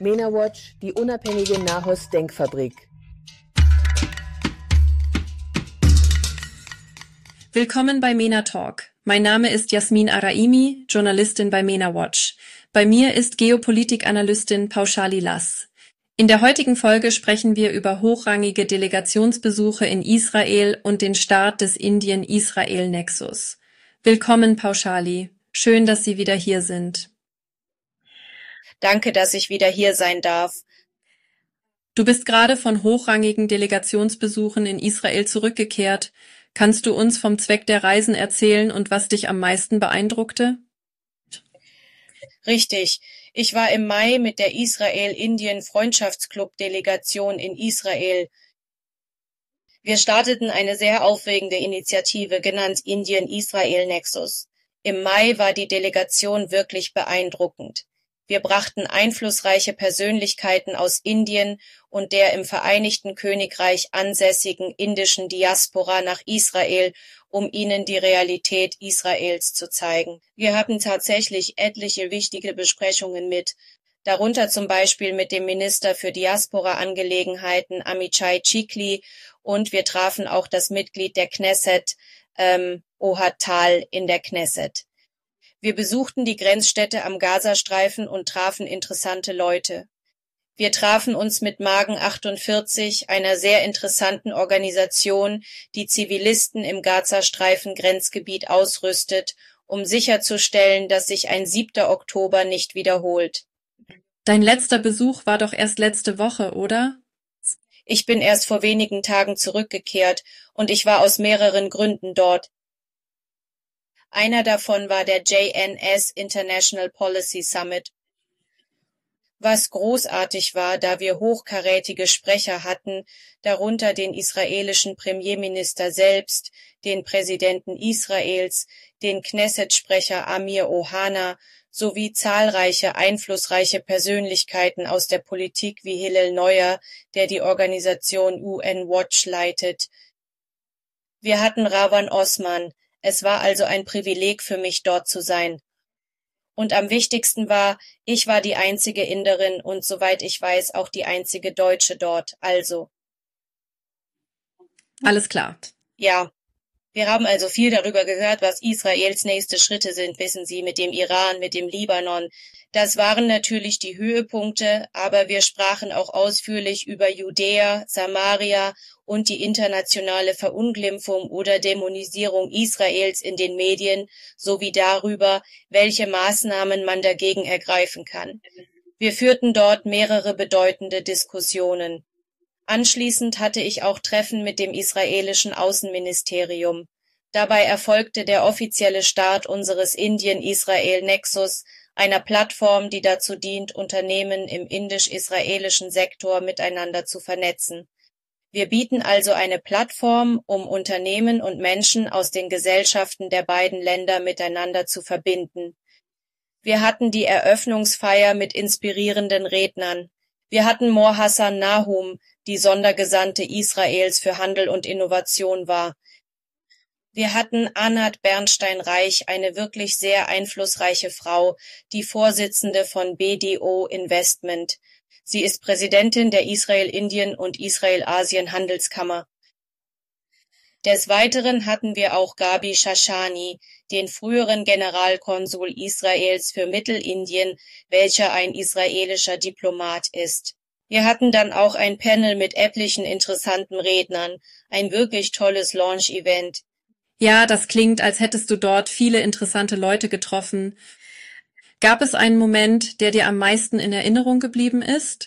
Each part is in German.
MENA-Watch, die unabhängige Nahost-Denkfabrik. Willkommen bei MENA Talk. Mein Name ist Yasmin Araimi, Journalistin bei MENA-Watch. Bei mir ist Geopolitik-Analystin Pauschali Lass. In der heutigen Folge sprechen wir über hochrangige Delegationsbesuche in Israel und den Start des Indien-Israel-Nexus. Willkommen, Pauschali. Schön, dass Sie wieder hier sind. Danke, dass ich wieder hier sein darf. Du bist gerade von hochrangigen Delegationsbesuchen in Israel zurückgekehrt. Kannst du uns vom Zweck der Reisen erzählen und was dich am meisten beeindruckte? Richtig. Ich war im Mai mit der Israel-Indien-Freundschaftsclub-Delegation in Israel. Wir starteten eine sehr aufregende Initiative, genannt Indien-Israel-Nexus. Im Mai war die Delegation wirklich beeindruckend. Wir brachten einflussreiche Persönlichkeiten aus Indien und der im Vereinigten Königreich ansässigen indischen Diaspora nach Israel, um ihnen die Realität Israels zu zeigen. Wir hatten tatsächlich etliche wichtige Besprechungen mit, darunter zum Beispiel mit dem Minister für Diaspora-Angelegenheiten Amichai Chikli, und wir trafen auch das Mitglied der Knesset, Ohad Tal, in der Knesset. Wir besuchten die Grenzstädte am Gazastreifen und trafen interessante Leute. Wir trafen uns mit Magen 48, einer sehr interessanten Organisation, die Zivilisten im Gazastreifen-Grenzgebiet ausrüstet, um sicherzustellen, dass sich ein 7. Oktober nicht wiederholt. Dein letzter Besuch war doch erst letzte Woche, oder? Ich bin erst vor wenigen Tagen zurückgekehrt und ich war aus mehreren Gründen dort. Einer davon war der JNS International Policy Summit, was großartig war, da wir hochkarätige Sprecher hatten, darunter den israelischen Premierminister selbst, den Präsidenten Israels, den Knesset-Sprecher Amir Ohana sowie zahlreiche einflussreiche Persönlichkeiten aus der Politik wie Hillel Neuer, der die Organisation UN Watch leitet. Wir hatten Rawan Osman. Es war also ein Privileg für mich, dort zu sein. Und am wichtigsten war, ich war die einzige Inderin und soweit ich weiß auch die einzige Deutsche dort, also. Alles klar. Ja, wir haben also viel darüber gehört, was Israels nächste Schritte sind, wissen Sie, mit dem Iran, mit dem Libanon. Das waren natürlich die Höhepunkte, aber wir sprachen auch ausführlich über Judäa, Samaria und die internationale Verunglimpfung oder Dämonisierung Israels in den Medien, sowie darüber, welche Maßnahmen man dagegen ergreifen kann. Wir führten dort mehrere bedeutende Diskussionen. Anschließend hatte ich auch Treffen mit dem israelischen Außenministerium. Dabei erfolgte der offizielle Start unseres Indien-Israel-Nexus, einer Plattform, die dazu dient, Unternehmen im indisch-israelischen Sektor miteinander zu vernetzen. Wir bieten also eine Plattform, um Unternehmen und Menschen aus den Gesellschaften der beiden Länder miteinander zu verbinden. Wir hatten die Eröffnungsfeier mit inspirierenden Rednern. Wir hatten Mor Hassan Nahum, die Sondergesandte Israels für Handel und Innovation war. Wir hatten Anat Bernstein-Reich, eine wirklich sehr einflussreiche Frau, die Vorsitzende von BDO Investment. Sie ist Präsidentin der Israel-Indien- und Israel-Asien-Handelskammer. Des Weiteren hatten wir auch Gabi Shashani, den früheren Generalkonsul Israels für Mittelindien, welcher ein israelischer Diplomat ist. Wir hatten dann auch ein Panel mit etlichen interessanten Rednern, ein wirklich tolles Launch-Event. Ja, das klingt, als hättest du dort viele interessante Leute getroffen. Gab es einen Moment, der dir am meisten in Erinnerung geblieben ist?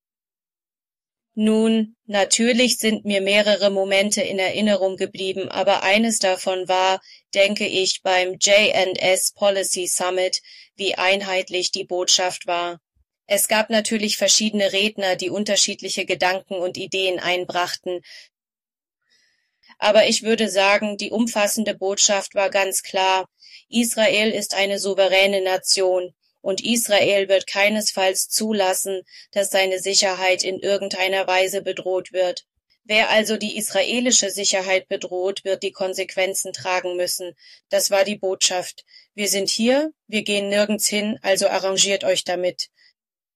Nun, natürlich sind mir mehrere Momente in Erinnerung geblieben, aber eines davon war, denke ich, beim JNS Policy Summit, wie einheitlich die Botschaft war. Es gab natürlich verschiedene Redner, die unterschiedliche Gedanken und Ideen einbrachten. Aber ich würde sagen, die umfassende Botschaft war ganz klar. Israel ist eine souveräne Nation und Israel wird keinesfalls zulassen, dass seine Sicherheit in irgendeiner Weise bedroht wird. Wer also die israelische Sicherheit bedroht, wird die Konsequenzen tragen müssen. Das war die Botschaft. Wir sind hier, wir gehen nirgends hin, also arrangiert euch damit.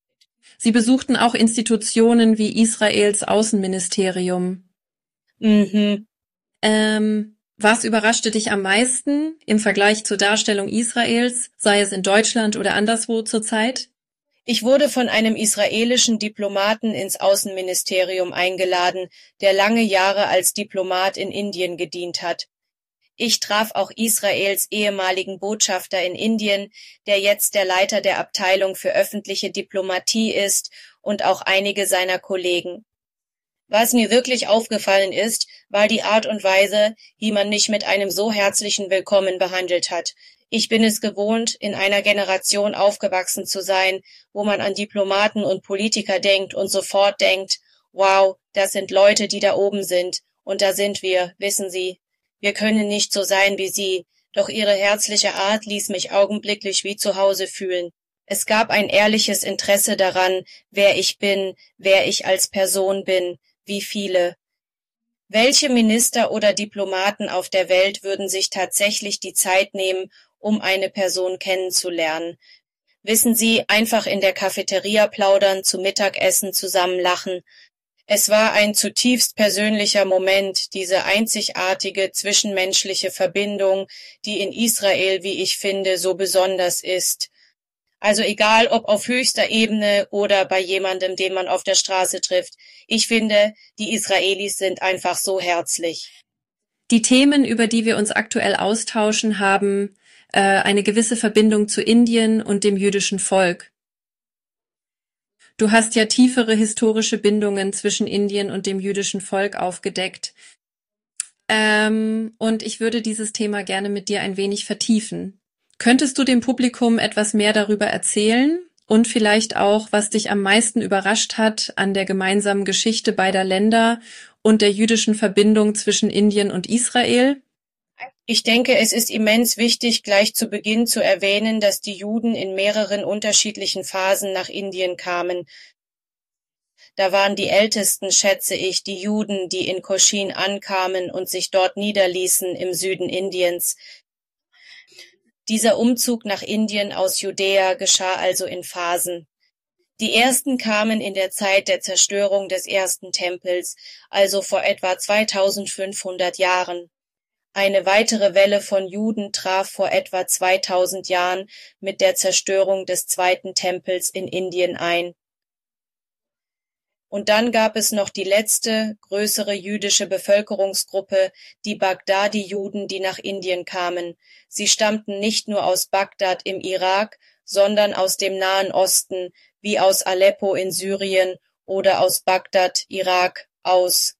Sie besuchten auch Institutionen wie Israels Außenministerium. Mhm. Was überraschte dich am meisten im Vergleich zur Darstellung Israels, sei es in Deutschland oder anderswo zurzeit? Ich wurde von einem israelischen Diplomaten ins Außenministerium eingeladen, der lange Jahre als Diplomat in Indien gedient hat. Ich traf auch Israels ehemaligen Botschafter in Indien, der jetzt der Leiter der Abteilung für öffentliche Diplomatie ist, und auch einige seiner Kollegen. Was mir wirklich aufgefallen ist, war die Art und Weise, wie man mich mit einem so herzlichen Willkommen behandelt hat. Ich bin es gewohnt, in einer Generation aufgewachsen zu sein, wo man an Diplomaten und Politiker denkt und sofort denkt, wow, das sind Leute, die da oben sind, und da sind wir, wissen Sie. Wir können nicht so sein wie Sie, doch Ihre herzliche Art ließ mich augenblicklich wie zu Hause fühlen. Es gab ein ehrliches Interesse daran, wer ich bin, wer ich als Person bin, wie viele. Welche Minister oder Diplomaten auf der Welt würden sich tatsächlich die Zeit nehmen, um eine Person kennenzulernen? Wissen Sie, einfach in der Cafeteria plaudern, zu Mittagessen zusammen lachen. Es war ein zutiefst persönlicher Moment, diese einzigartige zwischenmenschliche Verbindung, die in Israel, wie ich finde, so besonders ist. Also egal, ob auf höchster Ebene oder bei jemandem, den man auf der Straße trifft. Ich finde, die Israelis sind einfach so herzlich. Die Themen, über die wir uns aktuell austauschen, haben eine gewisse Verbindung zu Indien und dem jüdischen Volk. Du hast ja tiefere historische Bindungen zwischen Indien und dem jüdischen Volk aufgedeckt. Und ich würde dieses Thema gerne mit dir ein wenig vertiefen. Könntest du dem Publikum etwas mehr darüber erzählen und vielleicht auch, was dich am meisten überrascht hat an der gemeinsamen Geschichte beider Länder und der jüdischen Verbindung zwischen Indien und Israel? Ich denke, es ist immens wichtig, gleich zu Beginn zu erwähnen, dass die Juden in mehreren unterschiedlichen Phasen nach Indien kamen. Da waren die ältesten, schätze ich, die Juden, die in Cochin ankamen und sich dort niederließen im Süden Indiens. Dieser Umzug nach Indien aus Judäa geschah also in Phasen. Die ersten kamen in der Zeit der Zerstörung des ersten Tempels, also vor etwa 2500 Jahren. Eine weitere Welle von Juden traf vor etwa 2000 Jahren mit der Zerstörung des zweiten Tempels in Indien ein. Und dann gab es noch die letzte, größere jüdische Bevölkerungsgruppe, die Bagdadi-Juden, die nach Indien kamen. Sie stammten nicht nur aus Bagdad im Irak, sondern aus dem Nahen Osten, wie aus Aleppo in Syrien oder aus Bagdad, Irak, aus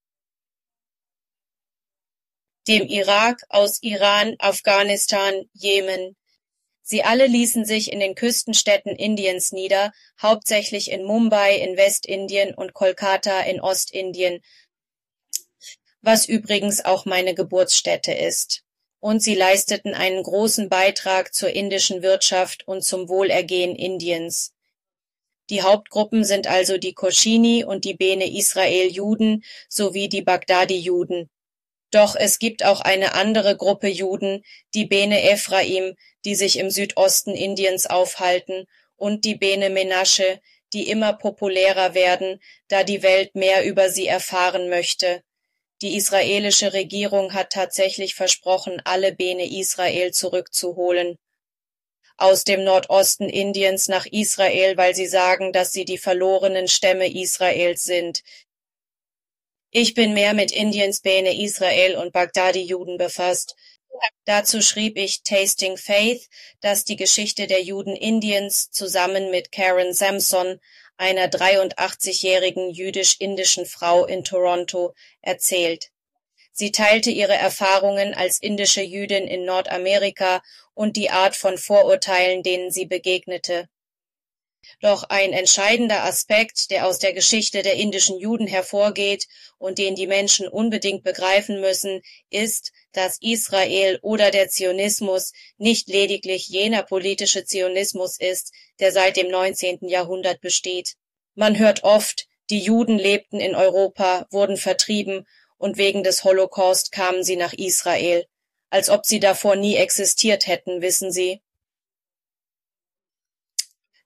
dem Irak, aus Iran, Afghanistan, Jemen. Sie alle ließen sich in den Küstenstädten Indiens nieder, hauptsächlich in Mumbai in Westindien und Kolkata in Ostindien, was übrigens auch meine Geburtsstätte ist. Und sie leisteten einen großen Beitrag zur indischen Wirtschaft und zum Wohlergehen Indiens. Die Hauptgruppen sind also die Koschini und die Bene Israel Juden sowie die Bagdadi Juden. Doch es gibt auch eine andere Gruppe Juden, die Bene Ephraim, die sich im Südosten Indiens aufhalten, und die Bene Menasche, die immer populärer werden, da die Welt mehr über sie erfahren möchte. Die israelische Regierung hat tatsächlich versprochen, alle Bene Israel zurückzuholen aus dem Nordosten Indiens nach Israel, weil sie sagen, dass sie die verlorenen Stämme Israels sind. Ich bin mehr mit Indiens Bene Israel und Bagdadi-Juden befasst. Dazu schrieb ich Tasting Faith, das die Geschichte der Juden Indiens zusammen mit Karen Sampson, einer 83-jährigen jüdisch-indischen Frau in Toronto, erzählt. Sie teilte ihre Erfahrungen als indische Jüdin in Nordamerika und die Art von Vorurteilen, denen sie begegnete. Doch ein entscheidender Aspekt, der aus der Geschichte der indischen Juden hervorgeht und den die Menschen unbedingt begreifen müssen, ist, dass Israel oder der Zionismus nicht lediglich jener politische Zionismus ist, der seit dem 19. Jahrhundert besteht. Man hört oft, die Juden lebten in Europa, wurden vertrieben und wegen des Holocaust kamen sie nach Israel, als ob sie davor nie existiert hätten, wissen Sie.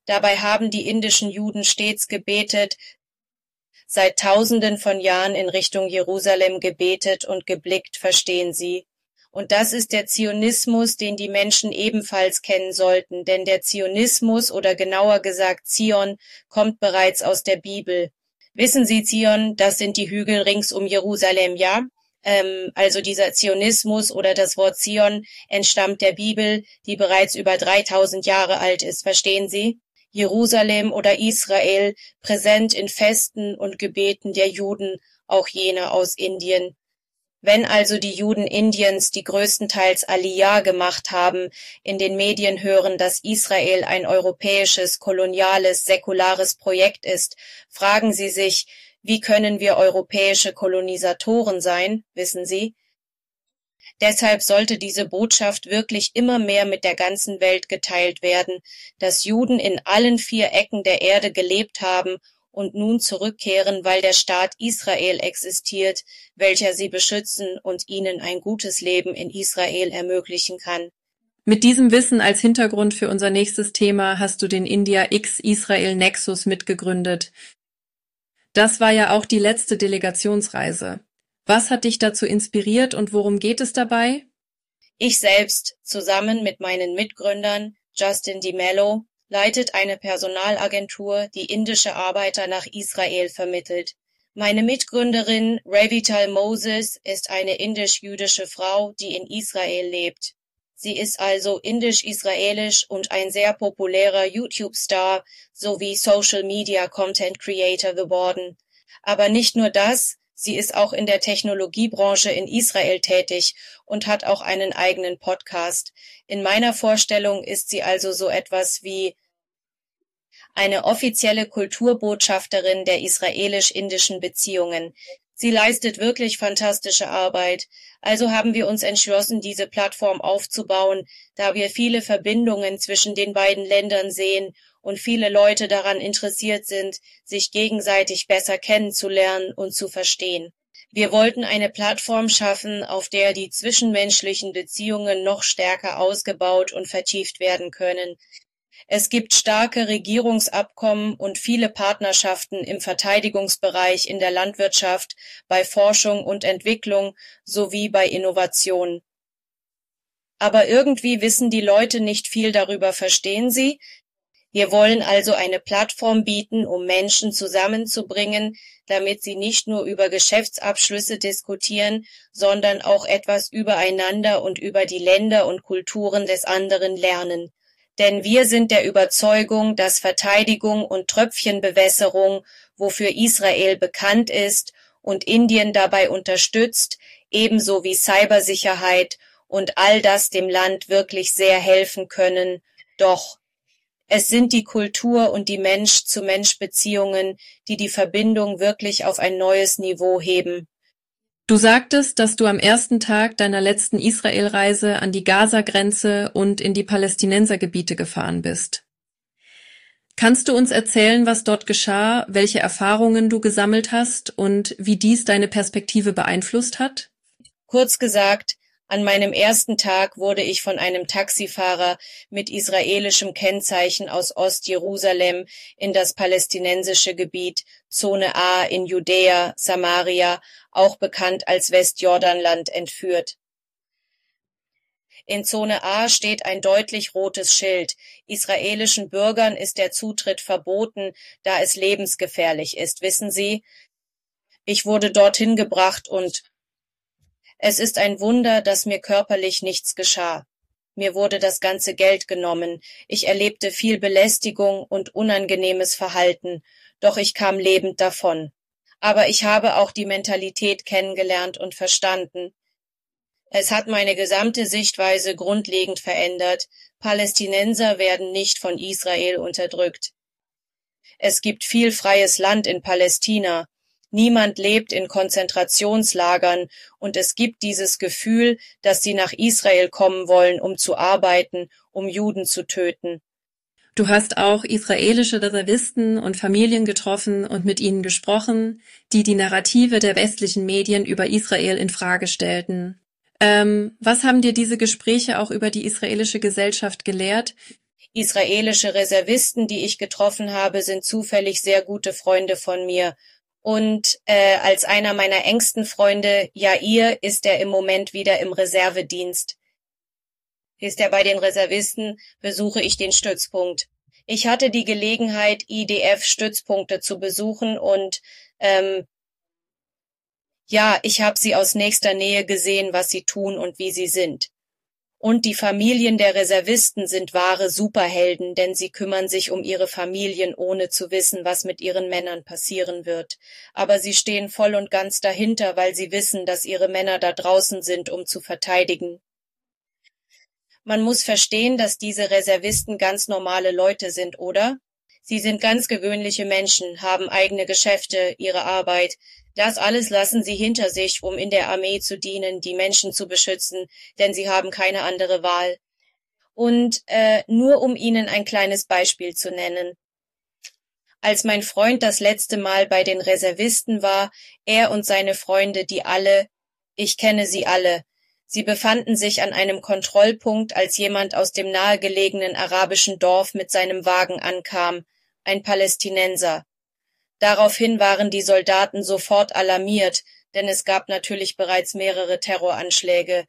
Dabei haben die indischen Juden stets gebetet, seit Tausenden von Jahren in Richtung Jerusalem gebetet und geblickt, verstehen Sie. Und das ist der Zionismus, den die Menschen ebenfalls kennen sollten, denn der Zionismus oder genauer gesagt Zion kommt bereits aus der Bibel. Wissen Sie, Zion, das sind die Hügel rings um Jerusalem, ja? Also dieser Zionismus oder das Wort Zion entstammt der Bibel, die bereits über 3000 Jahre alt ist, verstehen Sie? Jerusalem oder Israel, präsent in Festen und Gebeten der Juden, auch jene aus Indien. Wenn also die Juden Indiens, die größtenteils Aliyah gemacht haben, in den Medien hören, dass Israel ein europäisches, koloniales, säkulares Projekt ist, fragen sie sich, wie können wir europäische Kolonisatoren sein, wissen Sie? Deshalb sollte diese Botschaft wirklich immer mehr mit der ganzen Welt geteilt werden, dass Juden in allen 4 Ecken der Erde gelebt haben und nun zurückkehren, weil der Staat Israel existiert, welcher sie beschützen und ihnen ein gutes Leben in Israel ermöglichen kann. Mit diesem Wissen als Hintergrund für unser nächstes Thema hast du den India X Israel Nexus mitgegründet. Das war ja auch die letzte Delegationsreise. Was hat dich dazu inspiriert und worum geht es dabei? Ich selbst, zusammen mit meinen Mitgründern, Justin DiMello, leitet eine Personalagentur, die indische Arbeiter nach Israel vermittelt. Meine Mitgründerin Revital Moses ist eine indisch-jüdische Frau, die in Israel lebt. Sie ist also indisch-israelisch und ein sehr populärer YouTube-Star sowie Social-Media-Content-Creator geworden. Aber nicht nur das, sie ist auch in der Technologiebranche in Israel tätig und hat auch einen eigenen Podcast. In meiner Vorstellung ist sie also so etwas wie eine offizielle Kulturbotschafterin der israelisch-indischen Beziehungen. Sie leistet wirklich fantastische Arbeit. Also haben wir uns entschlossen, diese Plattform aufzubauen, da wir viele Verbindungen zwischen den beiden Ländern sehen und viele Leute daran interessiert sind, sich gegenseitig besser kennenzulernen und zu verstehen. Wir wollten eine Plattform schaffen, auf der die zwischenmenschlichen Beziehungen noch stärker ausgebaut und vertieft werden können. Es gibt starke Regierungsabkommen und viele Partnerschaften im Verteidigungsbereich, in der Landwirtschaft, bei Forschung und Entwicklung sowie bei Innovation. Aber irgendwie wissen die Leute nicht viel darüber, verstehen Sie? Wir wollen also eine Plattform bieten, um Menschen zusammenzubringen, damit sie nicht nur über Geschäftsabschlüsse diskutieren, sondern auch etwas übereinander und über die Länder und Kulturen des anderen lernen. Denn wir sind der Überzeugung, dass Verteidigung und Tröpfchenbewässerung, wofür Israel bekannt ist und Indien dabei unterstützt, ebenso wie Cybersicherheit und all das dem Land wirklich sehr helfen können. Doch es sind die Kultur und die Mensch-zu-Mensch-Beziehungen, die die Verbindung wirklich auf ein neues Niveau heben. Du sagtest, dass du am ersten Tag deiner letzten Israelreise an die Gaza-Grenze und in die Palästinensergebiete gefahren bist. Kannst du uns erzählen, was dort geschah, welche Erfahrungen du gesammelt hast und wie dies deine Perspektive beeinflusst hat? Kurz gesagt, an meinem ersten Tag wurde ich von einem Taxifahrer mit israelischem Kennzeichen aus Ostjerusalem in das palästinensische Gebiet Zone A in Judäa, Samaria, auch bekannt als Westjordanland, entführt. In Zone A steht ein deutlich rotes Schild. Israelischen Bürgern ist der Zutritt verboten, da es lebensgefährlich ist, wissen Sie? Ich wurde dorthin gebracht und es ist ein Wunder, dass mir körperlich nichts geschah. Mir wurde das ganze Geld genommen. Ich erlebte viel Belästigung und unangenehmes Verhalten, doch ich kam lebend davon. Aber ich habe auch die Mentalität kennengelernt und verstanden. Es hat meine gesamte Sichtweise grundlegend verändert. Palästinenser werden nicht von Israel unterdrückt. Es gibt viel freies Land in Palästina. Niemand lebt in Konzentrationslagern und es gibt dieses Gefühl, dass sie nach Israel kommen wollen, um zu arbeiten, um Juden zu töten. Du hast auch israelische Reservisten und Familien getroffen und mit ihnen gesprochen, die die Narrative der westlichen Medien über Israel in Frage stellten. Was haben dir diese Gespräche auch über die israelische Gesellschaft gelehrt? Israelische Reservisten, die ich getroffen habe, sind zufällig sehr gute Freunde von mir. Und als einer meiner engsten Freunde, Jair, ist er im Moment wieder im Reservedienst. Ist er bei den Reservisten, besuche ich den Stützpunkt. Ich hatte die Gelegenheit, IDF-Stützpunkte zu besuchen und ich habe sie aus nächster Nähe gesehen, was sie tun und wie sie sind. Und die Familien der Reservisten sind wahre Superhelden, denn sie kümmern sich um ihre Familien, ohne zu wissen, was mit ihren Männern passieren wird. Aber sie stehen voll und ganz dahinter, weil sie wissen, dass ihre Männer da draußen sind, um zu verteidigen. Man muss verstehen, dass diese Reservisten ganz normale Leute sind, oder? Sie sind ganz gewöhnliche Menschen, haben eigene Geschäfte, ihre Arbeit. Das alles lassen sie hinter sich, um in der Armee zu dienen, die Menschen zu beschützen, denn sie haben keine andere Wahl. Und nur um Ihnen ein kleines Beispiel zu nennen. Als mein Freund das letzte Mal bei den Reservisten war, er und seine Freunde, ich kenne sie alle. Sie befanden sich an einem Kontrollpunkt, als jemand aus dem nahegelegenen arabischen Dorf mit seinem Wagen ankam, ein Palästinenser. Daraufhin waren die Soldaten sofort alarmiert, denn es gab natürlich bereits mehrere Terroranschläge.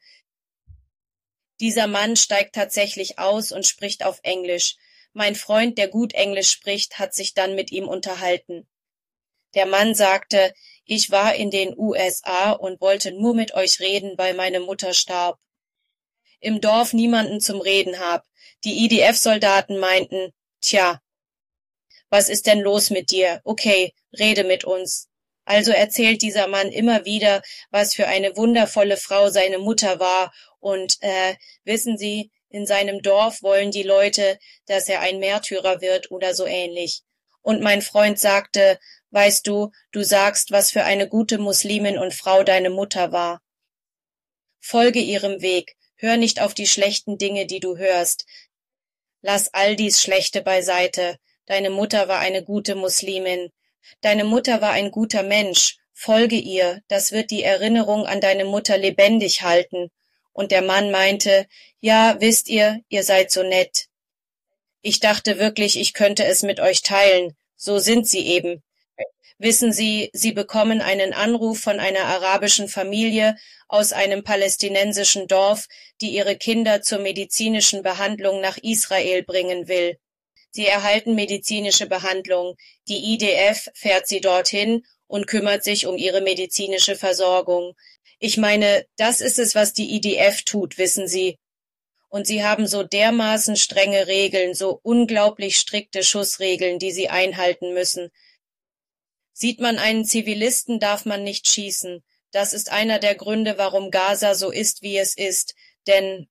Dieser Mann steigt tatsächlich aus und spricht auf Englisch. Mein Freund, der gut Englisch spricht, hat sich dann mit ihm unterhalten. Der Mann sagte, ich war in den USA und wollte nur mit euch reden, weil meine Mutter starb. Im Dorf niemanden zum Reden hab. Die IDF-Soldaten meinten, tja, was ist denn los mit dir? Okay, rede mit uns. Also erzählt dieser Mann immer wieder, was für eine wundervolle Frau seine Mutter war und, wissen Sie, in seinem Dorf wollen die Leute, dass er ein Märtyrer wird oder so ähnlich. Und mein Freund sagte, weißt du, du sagst, was für eine gute Muslimin und Frau deine Mutter war. Folge ihrem Weg, hör nicht auf die schlechten Dinge, die du hörst. Lass all dies Schlechte beiseite. Deine Mutter war eine gute Muslimin. Deine Mutter war ein guter Mensch. Folge ihr, das wird die Erinnerung an deine Mutter lebendig halten. Und der Mann meinte, ja, wisst ihr, ihr seid so nett. Ich dachte wirklich, ich könnte es mit euch teilen. So sind sie eben. Wissen Sie, Sie bekommen einen Anruf von einer arabischen Familie aus einem palästinensischen Dorf, die ihre Kinder zur medizinischen Behandlung nach Israel bringen will. Sie erhalten medizinische Behandlung. Die IDF fährt sie dorthin und kümmert sich um ihre medizinische Versorgung. Ich meine, das ist es, was die IDF tut, wissen Sie. Und sie haben so dermaßen strenge Regeln, so unglaublich strikte Schussregeln, die sie einhalten müssen. Sieht man einen Zivilisten, darf man nicht schießen. Das ist einer der Gründe, warum Gaza so ist, wie es ist. Denn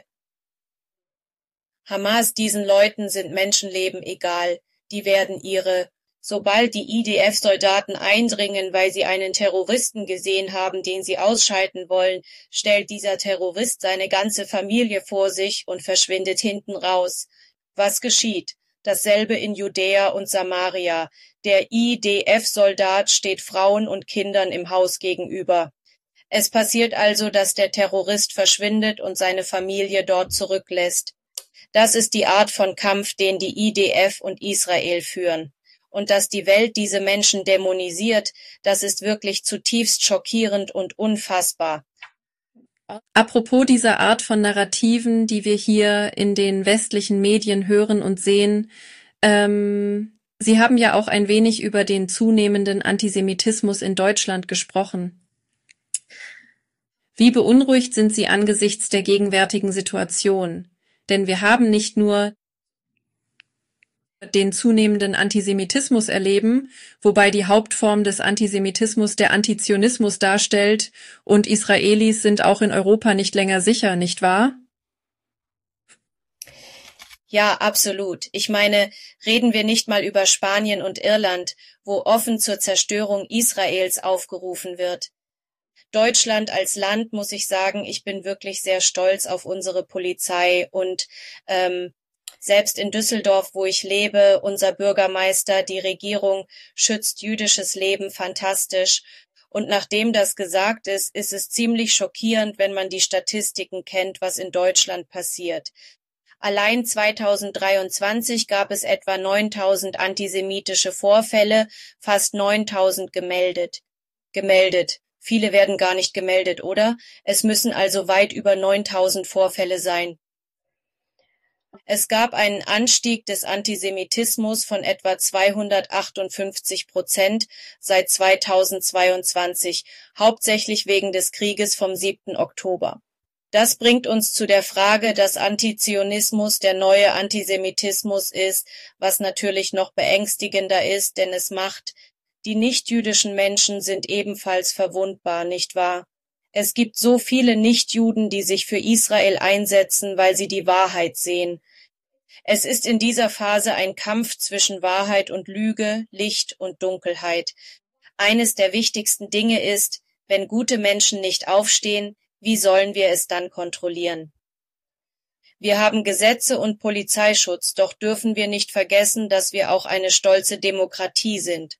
Hamas, diesen Leuten sind Menschenleben egal. Die werden sobald die IDF-Soldaten eindringen, weil sie einen Terroristen gesehen haben, den sie ausschalten wollen, stellt dieser Terrorist seine ganze Familie vor sich und verschwindet hinten raus. Was geschieht? Dasselbe in Judäa und Samaria. Der IDF-Soldat steht Frauen und Kindern im Haus gegenüber. Es passiert also, dass der Terrorist verschwindet und seine Familie dort zurücklässt. Das ist die Art von Kampf, den die IDF und Israel führen. Und dass die Welt diese Menschen dämonisiert, das ist wirklich zutiefst schockierend und unfassbar. Apropos dieser Art von Narrativen, die wir hier in den westlichen Medien hören und sehen, Sie haben ja auch ein wenig über den zunehmenden Antisemitismus in Deutschland gesprochen. Wie beunruhigt sind Sie angesichts der gegenwärtigen Situation? Denn wir haben nicht nur den zunehmenden Antisemitismus erleben, wobei die Hauptform des Antisemitismus der Antizionismus darstellt und Israelis sind auch in Europa nicht länger sicher, nicht wahr? Ja, absolut. Ich meine, reden wir nicht mal über Spanien und Irland, wo offen zur Zerstörung Israels aufgerufen wird. Deutschland als Land, muss ich sagen, ich bin wirklich sehr stolz auf unsere Polizei und selbst in Düsseldorf, wo ich lebe, unser Bürgermeister, die Regierung schützt jüdisches Leben fantastisch. Und nachdem das gesagt ist, ist es ziemlich schockierend, wenn man die Statistiken kennt, was in Deutschland passiert. Allein 2023 gab es etwa 9.000 antisemitische Vorfälle, fast 9.000 gemeldet. Viele werden gar nicht gemeldet, oder? Es müssen also weit über 9.000 Vorfälle sein. Es gab einen Anstieg des Antisemitismus von etwa 258% seit 2022, hauptsächlich wegen des Krieges vom 7. Oktober. Das bringt uns zu der Frage, dass Antizionismus der neue Antisemitismus ist, was natürlich noch beängstigender ist, denn es macht, die nichtjüdischen Menschen sind ebenfalls verwundbar, nicht wahr? Es gibt so viele Nichtjuden, die sich für Israel einsetzen, weil sie die Wahrheit sehen. Es ist in dieser Phase ein Kampf zwischen Wahrheit und Lüge, Licht und Dunkelheit. Eines der wichtigsten Dinge ist, wenn gute Menschen nicht aufstehen, wie sollen wir es dann kontrollieren? Wir haben Gesetze und Polizeischutz, doch dürfen wir nicht vergessen, dass wir auch eine stolze Demokratie sind.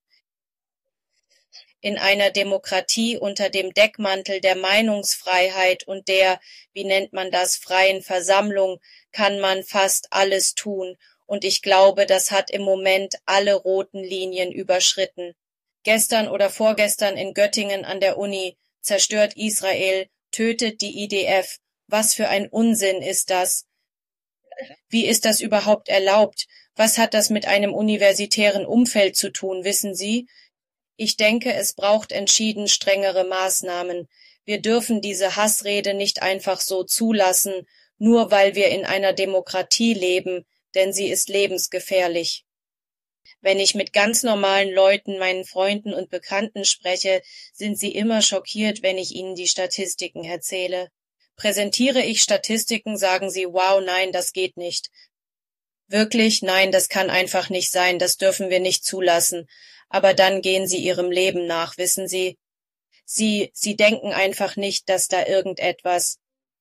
In einer Demokratie unter dem Deckmantel der Meinungsfreiheit und der, wie nennt man das, freien Versammlung, kann man fast alles tun, und ich glaube, das hat im Moment alle roten Linien überschritten. Gestern oder vorgestern in Göttingen an der Uni: zerstört Israel, tötet die IDF. Was für ein Unsinn ist das? Wie ist das überhaupt erlaubt? Was hat das mit einem universitären Umfeld zu tun, wissen Sie? Ich denke, es braucht entschieden strengere Maßnahmen. Wir dürfen diese Hassrede nicht einfach so zulassen, nur weil wir in einer Demokratie leben, denn sie ist lebensgefährlich. Wenn ich mit ganz normalen Leuten, meinen Freunden und Bekannten spreche, sind sie immer schockiert, wenn ich ihnen die Statistiken erzähle. Präsentiere ich Statistiken, sagen sie: wow, nein, das geht nicht. Wirklich, nein, das kann einfach nicht sein, das dürfen wir nicht zulassen. Aber dann gehen sie ihrem Leben nach, wissen Sie. Sie denken einfach nicht, dass da irgendetwas.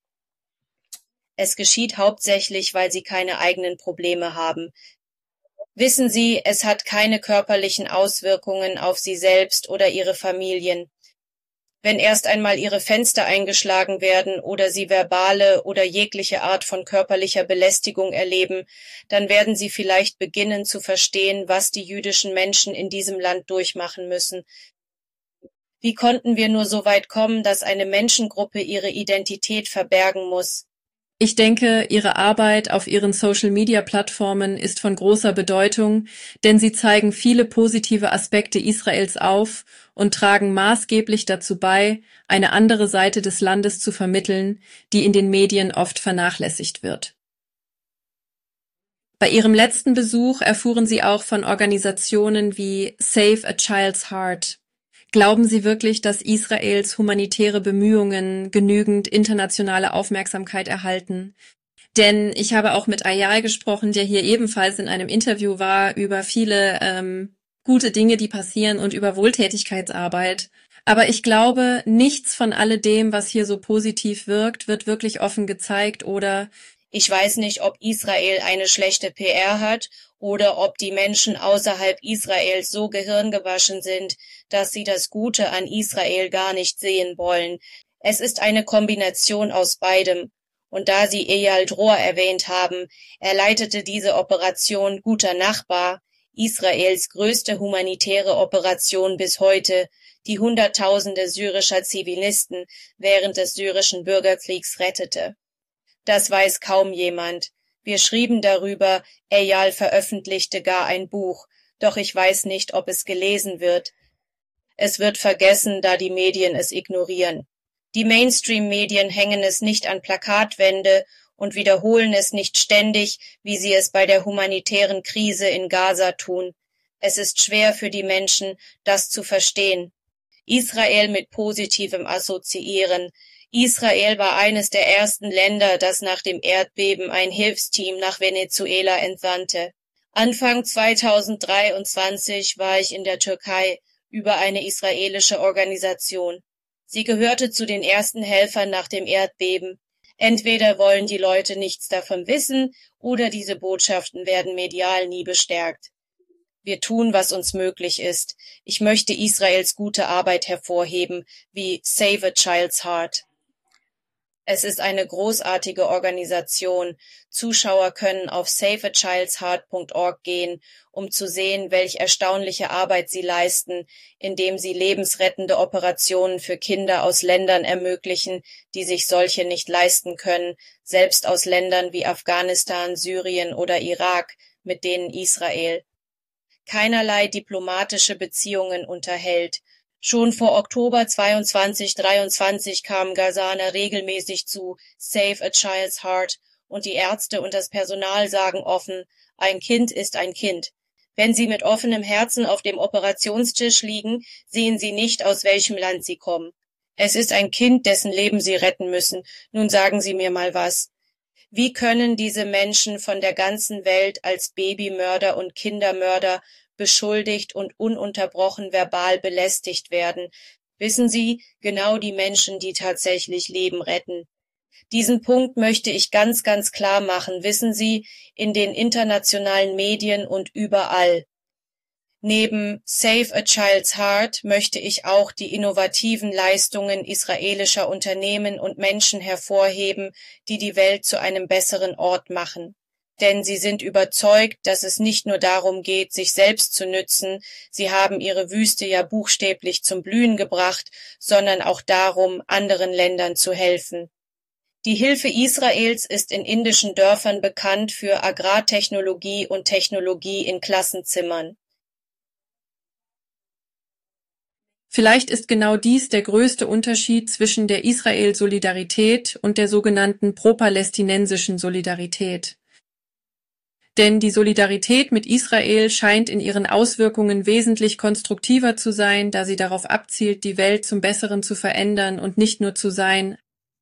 Es geschieht hauptsächlich, weil sie keine eigenen Probleme haben. Wissen Sie, es hat keine körperlichen Auswirkungen auf Sie selbst oder Ihre Familien. Wenn erst einmal Ihre Fenster eingeschlagen werden oder Sie verbale oder jegliche Art von körperlicher Belästigung erleben, dann werden Sie vielleicht beginnen zu verstehen, was die jüdischen Menschen in diesem Land durchmachen müssen. Wie konnten wir nur so weit kommen, dass eine Menschengruppe ihre Identität verbergen muss? Ich denke, Ihre Arbeit auf Ihren Social-Media-Plattformen ist von großer Bedeutung, denn sie zeigen viele positive Aspekte Israels auf und tragen maßgeblich dazu bei, eine andere Seite des Landes zu vermitteln, die in den Medien oft vernachlässigt wird. Bei Ihrem letzten Besuch erfuhren Sie auch von Organisationen wie Save a Child's Heart. Glauben Sie wirklich, dass Israels humanitäre Bemühungen genügend internationale Aufmerksamkeit erhalten? Denn ich habe auch mit Ayal gesprochen, der hier ebenfalls in einem Interview war, über viele gute Dinge, die passieren und über Wohltätigkeitsarbeit. Aber ich glaube, nichts von alledem, was hier so positiv wirkt, wird wirklich offen gezeigt oder Ich weiß nicht, ob Israel eine schlechte PR hat oder ob die Menschen außerhalb Israels so gehirngewaschen sind, dass sie das Gute an Israel gar nicht sehen wollen. Es ist eine Kombination aus beidem. Und da Sie Eyal Dror erwähnt haben, er leitete diese Operation Guter Nachbar, Israels größte humanitäre Operation bis heute, die Hunderttausende syrischer Zivilisten während des syrischen Bürgerkriegs rettete. Das weiß kaum jemand. Wir schrieben darüber, Eyal veröffentlichte gar ein Buch, doch ich weiß nicht, ob es gelesen wird. Es wird vergessen, da die Medien es ignorieren. Die Mainstream-Medien hängen es nicht an Plakatwände und wiederholen es nicht ständig, wie sie es bei der humanitären Krise in Gaza tun. Es ist schwer für die Menschen, das zu verstehen. Israel mit Positivem assoziieren. Israel war eines der ersten Länder, das nach dem Erdbeben ein Hilfsteam nach Venezuela entsandte. Anfang 2023 war ich in der Türkei über eine israelische Organisation. Sie gehörte zu den ersten Helfern nach dem Erdbeben. Entweder wollen die Leute nichts davon wissen, oder diese Botschaften werden medial nie bestärkt. Wir tun, was uns möglich ist. Ich möchte Israels gute Arbeit hervorheben, wie Save a Child's Heart. Es ist eine großartige Organisation. Zuschauer können auf safeachildsheart.org gehen, um zu sehen, welch erstaunliche Arbeit sie leisten, indem sie lebensrettende Operationen für Kinder aus Ländern ermöglichen, die sich solche nicht leisten können, selbst aus Ländern wie Afghanistan, Syrien oder Irak, mit denen Israel keinerlei diplomatische Beziehungen unterhält. Schon vor Oktober 2023 kam Ghazana regelmäßig zu Save a Child's Heart und die Ärzte und das Personal sagen offen, ein Kind ist ein Kind. Wenn sie mit offenem Herzen auf dem Operationstisch liegen, sehen sie nicht, aus welchem Land sie kommen. Es ist ein Kind, dessen Leben sie retten müssen. Nun sagen Sie mir mal was. Wie können diese Menschen von der ganzen Welt als Babymörder und Kindermörder beschuldigt und ununterbrochen verbal belästigt werden? Wissen Sie, genau die Menschen, die tatsächlich Leben retten. Diesen Punkt möchte ich ganz, ganz klar machen, wissen Sie, in den internationalen Medien und überall. Neben Save a Child's Heart möchte ich auch die innovativen Leistungen israelischer Unternehmen und Menschen hervorheben, die die Welt zu einem besseren Ort machen. Denn sie sind überzeugt, dass es nicht nur darum geht, sich selbst zu nützen, sie haben ihre Wüste ja buchstäblich zum Blühen gebracht, sondern auch darum, anderen Ländern zu helfen. Die Hilfe Israels ist in indischen Dörfern bekannt für Agrartechnologie und Technologie in Klassenzimmern. Vielleicht ist genau dies der größte Unterschied zwischen der Israel-Solidarität und der sogenannten pro-palästinensischen Solidarität. Denn die Solidarität mit Israel scheint in ihren Auswirkungen wesentlich konstruktiver zu sein, da sie darauf abzielt, die Welt zum Besseren zu verändern und nicht nur zu sein,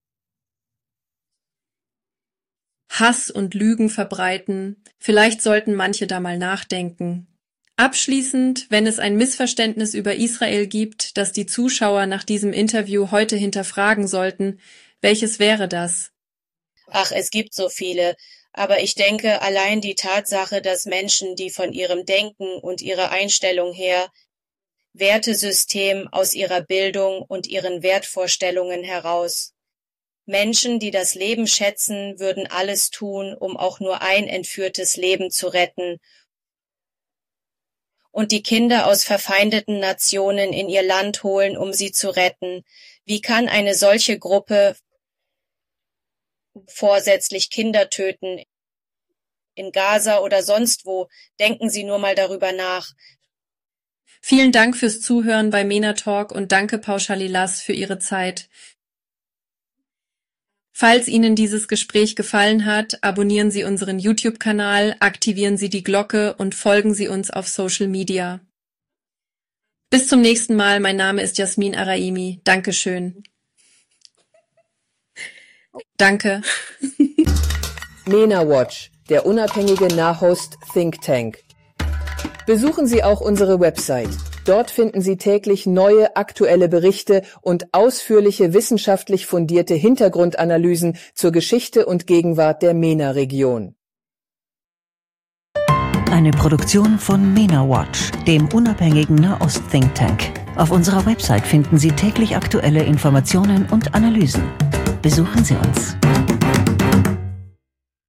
Hass und Lügen verbreiten. Vielleicht sollten manche da mal nachdenken. Abschließend, wenn es ein Missverständnis über Israel gibt, das die Zuschauer nach diesem Interview heute hinterfragen sollten, welches wäre das? Ach, es gibt so viele. Aber ich denke, allein die Tatsache, dass Menschen, die von ihrem Denken und ihrer Einstellung her Wertesystem aus ihrer Bildung und ihren Wertvorstellungen heraus, Menschen, die das Leben schätzen, würden alles tun, um auch nur ein entführtes Leben zu retten und die Kinder aus verfeindeten Nationen in ihr Land holen, um sie zu retten. Wie kann eine solche Gruppe vorsätzlich Kinder töten, in Gaza oder sonst wo? Denken Sie nur mal darüber nach. Vielen Dank fürs Zuhören bei MENA Talk und danke Pauschali Lass für Ihre Zeit. Falls Ihnen dieses Gespräch gefallen hat, abonnieren Sie unseren YouTube-Kanal, aktivieren Sie die Glocke und folgen Sie uns auf Social Media. Bis zum nächsten Mal, mein Name ist Yasmin Araimi. Dankeschön. Danke. MENA Watch, der unabhängige Nahost Think Tank. Besuchen Sie auch unsere Website. Dort finden Sie täglich neue, aktuelle Berichte und ausführliche wissenschaftlich fundierte Hintergrundanalysen zur Geschichte und Gegenwart der MENA-Region. Eine Produktion von MENA Watch, dem unabhängigen Nahost-Think Tank. Auf unserer Website finden Sie täglich aktuelle Informationen und Analysen. Besuchen Sie uns.